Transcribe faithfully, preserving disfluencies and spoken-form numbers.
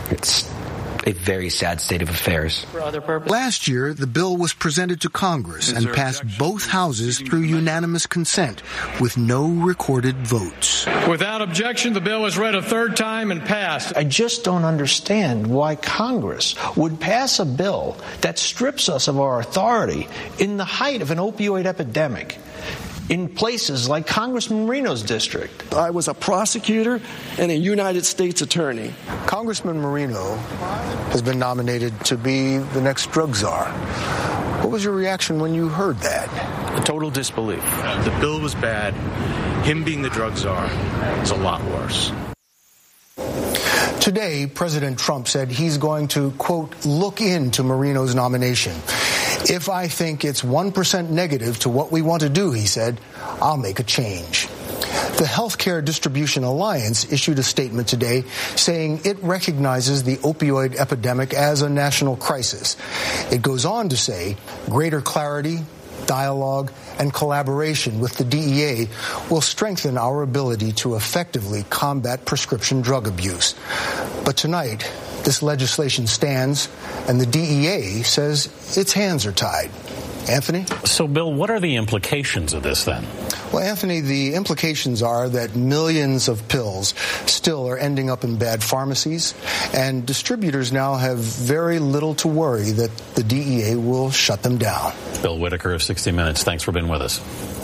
It's a very sad state of affairs. For other purposes. Last year, the bill was presented to Congress and passed both houses through unanimous consent with no recorded votes. Without objection, the bill was read a third time and passed. I just don't understand why Congress would pass a bill that strips us of our authority in the height of an opioid epidemic in places like Congressman Marino's district. I was a prosecutor and a United States attorney. Congressman Marino has been nominated to be the next drug czar. What was your reaction when you heard that? A total disbelief. The bill was bad. Him being the drug czar is a lot worse. Today, President Trump said he's going to, quote, look into Marino's nomination. If I think it's one percent negative to what we want to do, he said, I'll make a change. The Healthcare Distribution Alliance issued a statement today saying it recognizes the opioid epidemic as a national crisis. It goes on to say greater clarity, dialogue, and collaboration with the D E A will strengthen our ability to effectively combat prescription drug abuse. But tonight, this legislation stands, and the D E A says its hands are tied. Anthony? So, Bill, what are the implications of this, then? Well, Anthony, the implications are that millions of pills still are ending up in bad pharmacies, and distributors now have very little to worry that the D E A will shut them down. Bill Whitaker of sixty minutes, thanks for being with us.